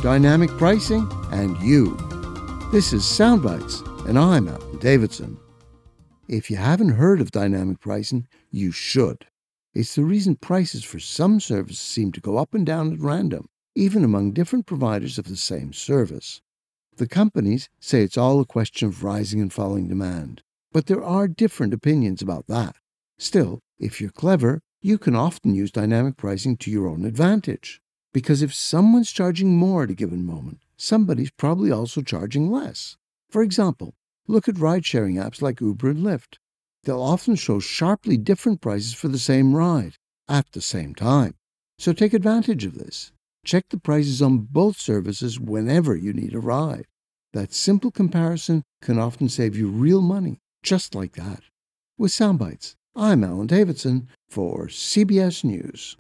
dynamic pricing, and you. This is Soundbites, and I'm Alan Davidson. If you haven't heard of dynamic pricing, you should. It's the reason prices for some services seem to go up and down at random, even among different providers of the same service. The companies say it's all a question of rising and falling demand, but there are different opinions about that. Still, if you're clever, you can often use dynamic pricing to your own advantage. Because if someone's charging more at a given moment, somebody's probably also charging less. For example, look at ride-sharing apps like Uber and Lyft. They'll often show sharply different prices for the same ride at the same time. So take advantage of this. Check the prices on both services whenever you need a ride. That simple comparison can often save you real money, just like that. With Soundbites, I'm Alan Davidson for CBS News.